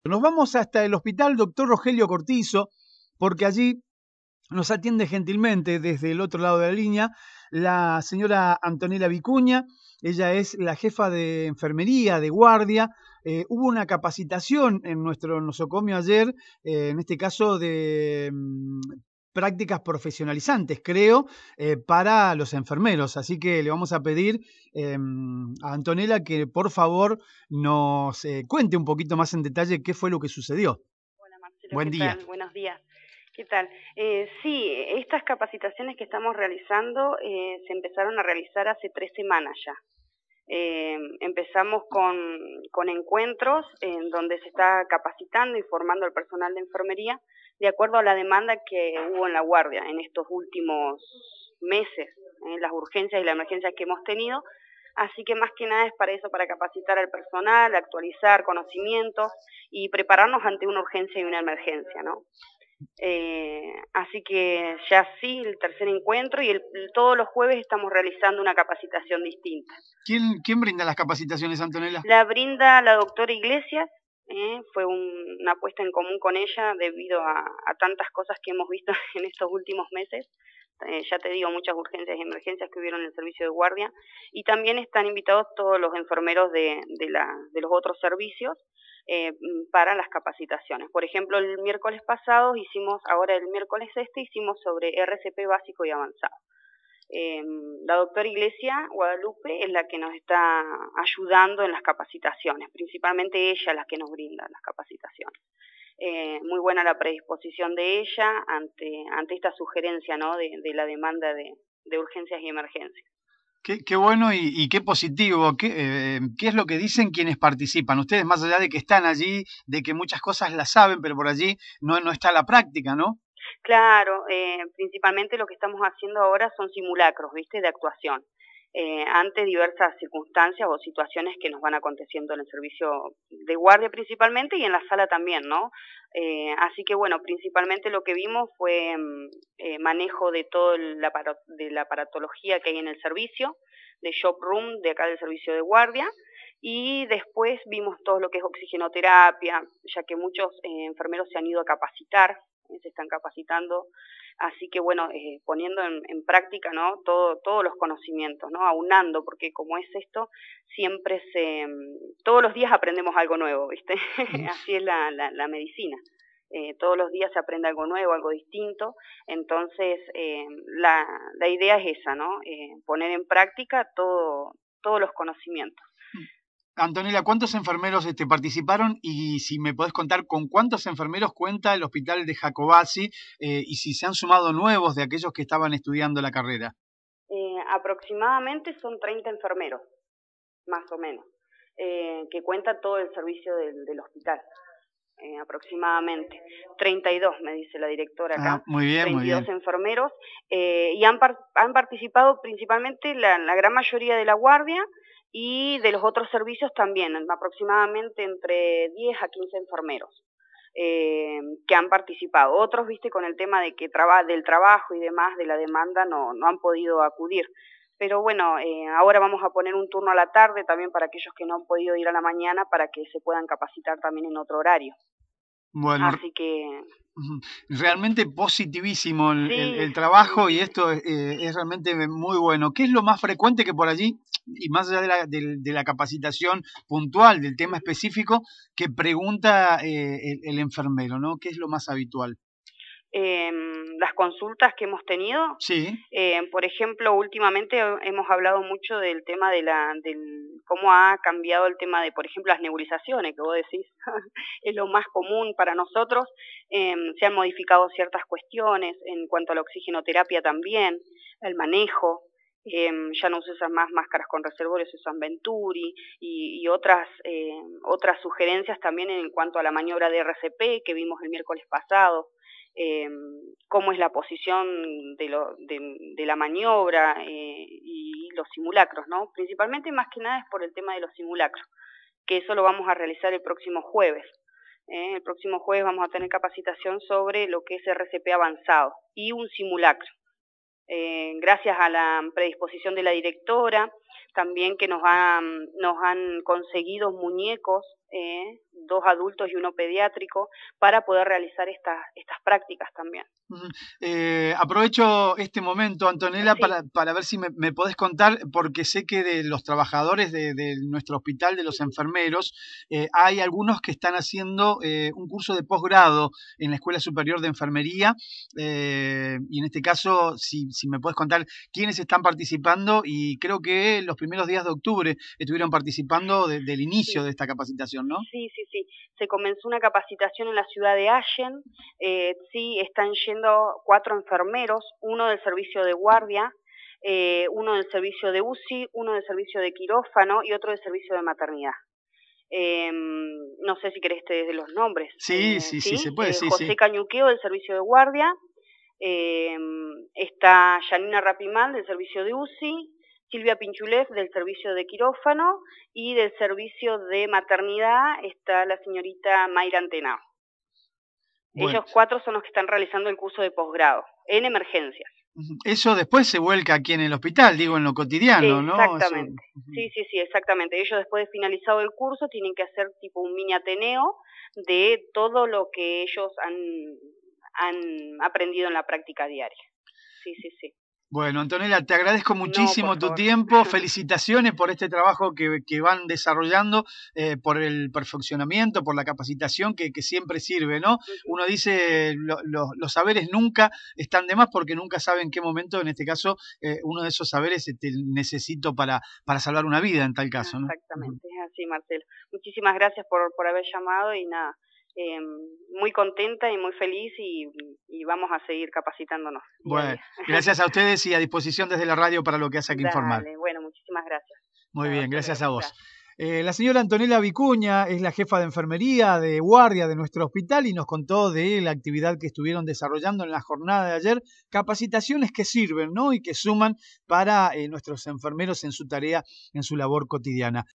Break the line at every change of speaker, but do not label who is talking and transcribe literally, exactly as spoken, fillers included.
Nos vamos hasta el Hospital Doctor Rogelio Cortizo, porque allí nos atiende gentilmente desde el otro lado de la línea la señora Antonella Vicuña. Ella es la jefa de enfermería de guardia. Eh, hubo una capacitación en nuestro nosocomio ayer, eh, en este caso de mm, prácticas profesionalizantes, creo, eh, para los enfermeros. Así que le vamos a pedir eh, a Antonella que por favor nos eh, cuente un poquito más en detalle qué fue lo que sucedió.
Hola Marcelo,
Buen
¿qué
día.
tal? Buenos días. ¿Qué tal? Eh, sí, estas capacitaciones que estamos realizando eh, se empezaron a realizar hace tres semanas ya. Eh, empezamos con, con encuentros en donde se está capacitando y formando al personal de enfermería de acuerdo a la demanda que hubo en la guardia en estos últimos meses, en las urgencias y las emergencias que hemos tenido. Así que más que nada es para eso, para capacitar al personal, actualizar conocimientos y prepararnos ante una urgencia y una emergencia, ¿no? Eh, así que ya sí, el tercer encuentro y el, todos los jueves estamos realizando una capacitación distinta.
¿Quién, quién brinda las capacitaciones, Antonella?
La brinda la doctora Iglesias, eh, fue un, una puesta en común con ella debido a, a tantas cosas que hemos visto en estos últimos meses. Eh, ya te digo, muchas urgencias y emergencias que hubieron en el servicio de guardia, y también están invitados todos los enfermeros de, de, la, de los otros servicios eh, para las capacitaciones. Por ejemplo, el miércoles pasado hicimos, ahora el miércoles este, hicimos sobre R C P básico y avanzado. Eh, la doctora Iglesia Guadalupe es la que nos está ayudando en las capacitaciones, principalmente ella es la que nos brinda las capacitaciones. Eh, muy buena la predisposición de ella ante, ante esta sugerencia, ¿no?, de, de la demanda de, de urgencias y emergencias.
Qué, qué bueno y, y qué positivo. ¿Qué, eh, ¿Qué es lo que dicen quienes participan? Ustedes, más allá de que están allí, de que muchas cosas las saben, pero por allí no, no está la práctica, ¿no?
Claro, eh, principalmente lo que estamos haciendo ahora son simulacros, ¿viste?, de actuación, eh, ante diversas circunstancias o situaciones que nos van aconteciendo en el servicio de guardia principalmente y en la sala también, ¿no? Eh, así que bueno, principalmente lo que vimos fue eh, manejo de todo el aparato, de la aparatología que hay en el servicio, de shop room de acá del servicio de guardia, y después vimos todo lo que es oxigenoterapia, ya que muchos eh, enfermeros se han ido a capacitar, se están capacitando, así que bueno, eh, poniendo en, en práctica, ¿no?, todo, todos los conocimientos, ¿no?, aunando, porque como es esto, siempre se, todos los días aprendemos algo nuevo, ¿viste? Así es la, la, la medicina. Eh, todos los días se aprende algo nuevo, algo distinto, entonces eh, la, la idea es esa, ¿no?, eh, poner en práctica todo, todos los conocimientos.
Antonella, ¿cuántos enfermeros este, participaron? Y si me podés contar con cuántos enfermeros cuenta el hospital de Jacobacci eh, y si se han sumado nuevos de aquellos que estaban estudiando la carrera.
Eh, aproximadamente son treinta enfermeros, más o menos, eh, que cuenta todo el servicio del, del hospital. Eh, aproximadamente treinta y dos, me dice la directora acá,
Ah, muy bien, muy
treinta y dos
bien.
enfermeros, eh, y han, par han participado principalmente la, la gran mayoría de la guardia y de los otros servicios también, aproximadamente entre diez a quince enfermeros eh, que han participado. Otros, viste, con el tema de que traba del trabajo y demás, de la demanda, no, no han podido acudir. Pero bueno, eh, ahora vamos a poner un turno a la tarde también para aquellos que no han podido ir a la mañana para que se puedan capacitar también en otro horario.
Bueno,
Así que
realmente positivísimo el, el,
sí,
el trabajo
sí.
y esto eh, es realmente muy bueno. ¿Qué es lo más frecuente que por allí, y más allá de la, de, de la capacitación puntual del tema específico, que pregunta eh, el, el enfermero, ¿no? ¿Qué es lo más habitual?
Eh, las consultas que hemos tenido,
Sí.
eh, por ejemplo, últimamente hemos hablado mucho del tema de la, del cómo ha cambiado el tema de, por ejemplo, las nebulizaciones, que vos decís, es lo más común para nosotros, eh, se han modificado ciertas cuestiones en cuanto a la oxigenoterapia también, el manejo, eh, ya no se usan más máscaras con reservorios, se usan Venturi y, y otras, eh, otras sugerencias también en cuanto a la maniobra de R C P que vimos el miércoles pasado. Eh, cómo es la posición de, lo, de, de la maniobra eh, y los simulacros, ¿no? Principalmente, más que nada, es por el tema de los simulacros, que eso lo vamos a realizar el próximo jueves. Eh, el próximo jueves vamos a tener capacitación sobre lo que es R C P avanzado y un simulacro. Eh, gracias a la predisposición de la directora, también que nos han, nos han conseguido muñecos eh, dos adultos y uno pediátrico, para poder realizar estas, estas prácticas también.
Eh, aprovecho este momento, Antonella,
Sí.
para, para ver si me, me podés contar, porque sé que de los trabajadores de, de nuestro hospital, de los enfermeros, eh, hay algunos que están haciendo eh, un curso de posgrado en la Escuela Superior de Enfermería, eh, y en este caso, si, si me podés contar quiénes están participando, y creo que los primeros días de octubre estuvieron participando de, del inicio
Sí.
de esta capacitación, ¿no?
Sí, sí, sí. Se comenzó una capacitación en la ciudad de Allen, eh, sí, están yendo cuatro enfermeros, uno del servicio de guardia, eh, uno del servicio de U C I, uno del servicio de quirófano y otro del servicio de maternidad. Eh, no sé si querés te des los nombres.
Sí,
Eh,
sí, sí,
sí,
se puede,
eh,
sí,
José
sí.
Cañuqueo del servicio de guardia, eh, está Yanina Rapimán del servicio de U C I, Silvia Pinchulev del servicio de quirófano y del servicio de maternidad está la señorita Mayra Antenao.
Bueno.
Ellos cuatro son los que están realizando el curso de posgrado en emergencias.
Eso después se vuelca aquí en el hospital, digo, en lo cotidiano, ¿no?
Exactamente.
Eso...
Sí, sí, sí, exactamente. Ellos después de finalizado el curso tienen que hacer tipo un mini ateneo de todo lo que ellos han, han aprendido en la práctica diaria. Sí, sí, sí.
Bueno, Antonella, te agradezco muchísimo
No,
tu tiempo, felicitaciones por este trabajo que, que van desarrollando, eh, por el perfeccionamiento, por la capacitación que, que siempre sirve, ¿no? Uh-huh. Uno dice, lo, lo, los saberes nunca están de más porque nunca sabe en qué momento, en este caso, eh, uno de esos saberes te necesito para, para salvar una vida en tal caso, ¿no?
Exactamente, uh-huh. Es así, Marcelo. Muchísimas gracias por, por haber llamado y nada. Eh, muy contenta y muy feliz y, y vamos a seguir capacitándonos.
Bueno, gracias a ustedes y a disposición desde la radio para lo que haya que informar.
Dale, bueno, muchísimas gracias.
Muy
Chao,
bien, gracias
luego.
a vos. Eh, la señora Antonella Vicuña es la jefa de enfermería de guardia de nuestro hospital y nos contó de la actividad que estuvieron desarrollando en la jornada de ayer, capacitaciones que sirven, ¿no? Y que suman para eh, nuestros enfermeros en su tarea, en su labor cotidiana.